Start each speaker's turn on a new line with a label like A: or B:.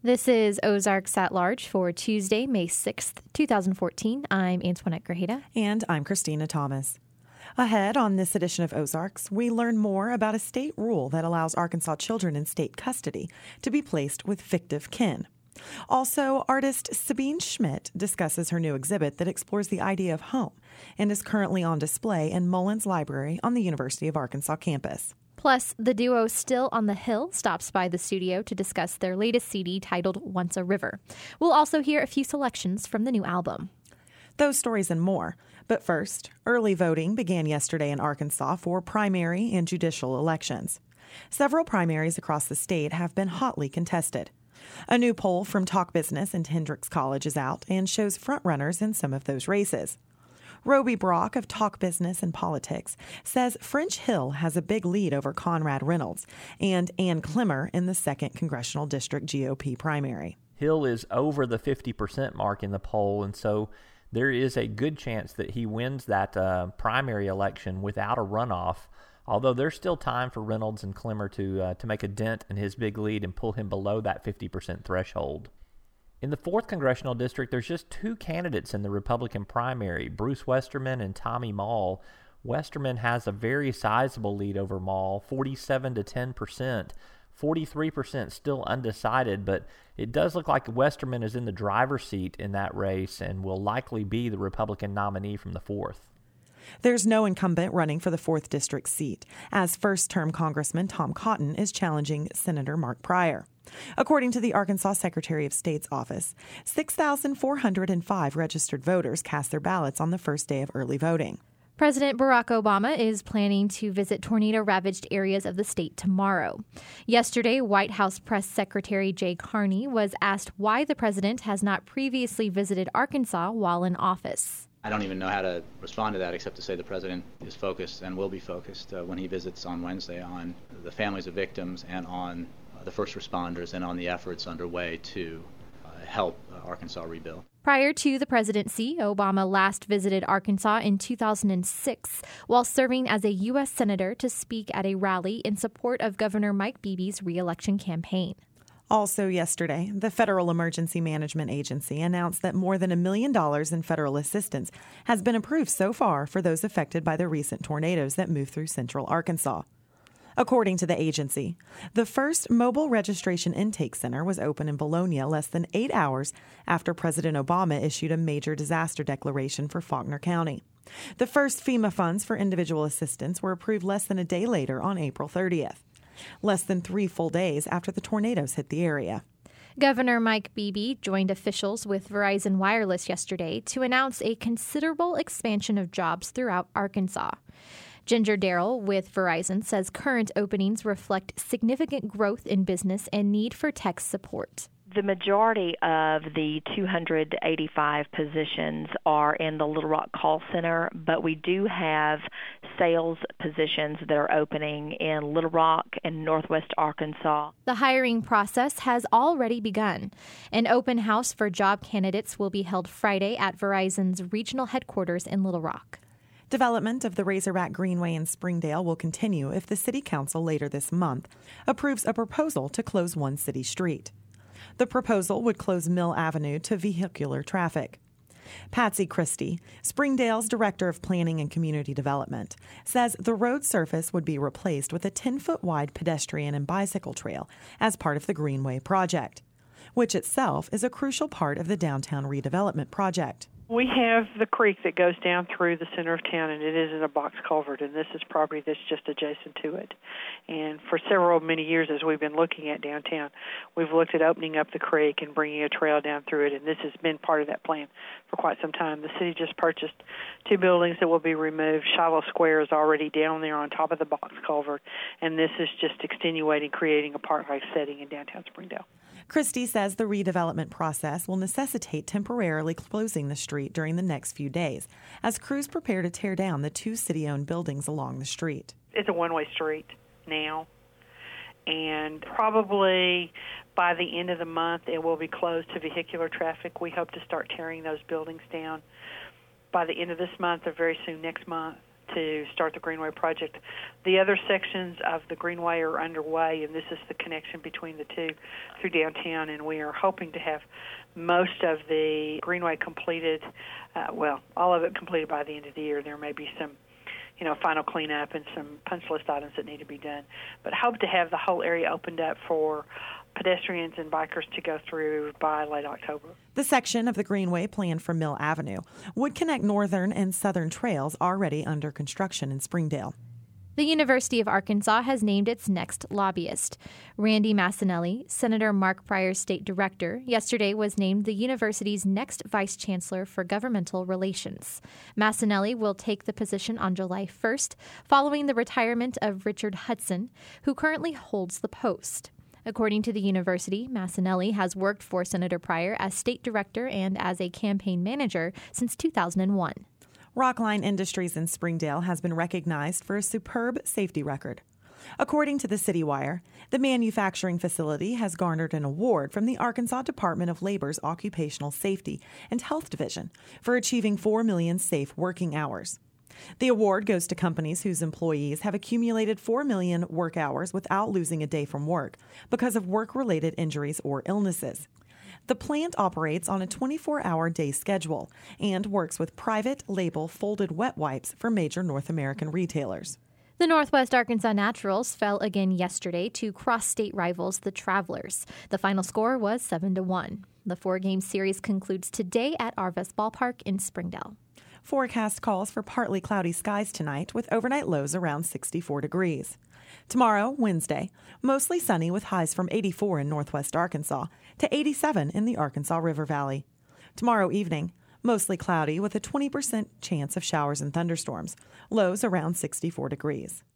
A: This is Ozarks at Large for Tuesday, May 6th, 2014. I'm Antoinette Grajeda.
B: And I'm Christina Thomas. Ahead on this edition of Ozarks, we learn more about a state rule that allows Arkansas children in state custody to be placed with fictive kin. Also, artist Sabine Schmidt discusses her new exhibit that explores the idea of home and is currently on display in Mullins Library on the University of Arkansas campus.
A: Plus, the duo Still on the Hill stops by the studio to discuss their latest CD titled Once a River. We'll also hear a few selections from the new album.
B: Those stories and more. But first, early voting began yesterday in Arkansas for primary and judicial elections. Several primaries across the state have been hotly contested. A new poll from Talk Business and Hendrix College is out and shows frontrunners in some of those races. Roby Brock of Talk Business and Politics says French Hill has a big lead over Conrad Reynolds and Ann Clemmer in the 2nd Congressional District GOP primary.
C: Hill is over the 50% mark in the poll, and so there is a good chance that he wins that primary election without a runoff, although there's still time for Reynolds and Clemmer to make a dent in his big lead and pull him below that 50% threshold. In the 4th Congressional District, there's just 2 candidates in the Republican primary, Bruce Westerman and Tommy Mall. Westerman has a very sizable lead over Mall, 47 to 10%, 43% still undecided, but it does look like Westerman is in the driver's seat in that race and will likely be the Republican nominee from the 4th.
B: There's no incumbent running for the 4th District seat, as first-term Congressman Tom Cotton is challenging Senator Mark Pryor. According to the Arkansas Secretary of State's office, 6,405 registered voters cast their ballots on the first day of early voting.
A: President Barack Obama is planning to visit tornado-ravaged areas of the state tomorrow. Yesterday, White House Press Secretary Jay Carney was asked why the president has not previously visited Arkansas while in office.
D: I don't even know how to respond to that except to say the president is focused and will be focused when he visits on Wednesday on the families of victims and on the first responders and on the efforts underway to help Arkansas rebuild.
A: Prior to the presidency, Obama last visited Arkansas in 2006 while serving as a U.S. Senator to speak at a rally in support of Governor Mike Beebe's re-election campaign.
B: Also yesterday, the Federal Emergency Management Agency announced that more than $1 million in federal assistance has been approved so far for those affected by the recent tornadoes that moved through central Arkansas. According to the agency, the first mobile registration intake center was open in Bologna less than 8 hours after President Obama issued a major disaster declaration for Faulkner County. The first FEMA funds for individual assistance were approved less than a day later on April 30th, less than 3 full days after the tornadoes hit the area.
A: Governor Mike Beebe joined officials with Verizon Wireless yesterday to announce a considerable expansion of jobs throughout Arkansas. Ginger Darrell with Verizon says current openings reflect significant growth in business and need for tech support.
E: The majority of the 285 positions are in the Little Rock call center, but we do have sales positions that are opening in Little Rock and Northwest Arkansas.
A: The hiring process has already begun. An open house for job candidates will be held Friday at Verizon's regional headquarters in Little Rock.
B: Development of the Razorback Greenway in Springdale will continue if the City Council later this month approves a proposal to close one city street. The proposal would close Mill Avenue to vehicular traffic. Patsy Christie, Springdale's Director of Planning and Community Development, says the road surface would be replaced with a 10-foot wide pedestrian and bicycle trail as part of the Greenway project, which itself is a crucial part of the downtown redevelopment project.
F: We have the creek that goes down through the center of town, and it is in a box culvert, and this is property that's just adjacent to it. And for many years as we've been looking at downtown, we've looked at opening up the creek and bringing a trail down through it, and this has been part of that plan for quite some time. The city just purchased 2 buildings that will be removed. Shiloh Square is already down there on top of the box culvert, and this is just extenuating, creating a park-like setting in downtown Springdale.
B: Christie says the redevelopment process will necessitate temporarily closing the street during the next few days as crews prepare to tear down the 2 city-owned buildings along the street.
F: It's a one-way street now, and probably by the end of the month it will be closed to vehicular traffic. We hope to start tearing those buildings down by the end of this month or very soon next month to start the Greenway project. The other sections of the Greenway are underway, and this is the connection between the two through downtown, and we are hoping to have most of the Greenway completed, all of it completed by the end of the year. There may be some final cleanup and some punch list items that need to be done. But hope to have the whole area opened up for pedestrians and bikers to go through by late October.
B: The section of the Greenway planned for Mill Avenue would connect northern and southern trails already under construction in Springdale.
A: The University of Arkansas has named its next lobbyist. Randy Massanelli, Senator Mark Pryor's state director, yesterday was named the university's next vice chancellor for governmental relations. Massanelli will take the position on July 1st, following the retirement of Richard Hudson, who currently holds the post. According to the university, Massanelli has worked for Senator Pryor as state director and as a campaign manager since 2001.
B: Rockline Industries in Springdale has been recognized for a superb safety record. According to the CityWire, the manufacturing facility has garnered an award from the Arkansas Department of Labor's Occupational Safety and Health Division for achieving 4 million safe working hours. The award goes to companies whose employees have accumulated 4 million work hours without losing a day from work because of work-related injuries or illnesses. The plant operates on a 24-hour day schedule and works with private label folded wet wipes for major North American retailers.
A: The Northwest Arkansas Naturals fell again yesterday to cross-state rivals, the Travelers. The final score was 7-1. The 4-game series concludes today at Arvest Ballpark in Springdale.
B: Forecast calls for partly cloudy skies tonight with overnight lows around 64 degrees. Tomorrow, Wednesday, mostly sunny with highs from 84 in northwest Arkansas to 87 in the Arkansas River Valley. Tomorrow evening, mostly cloudy with a 20% chance of showers and thunderstorms, lows around 64 degrees.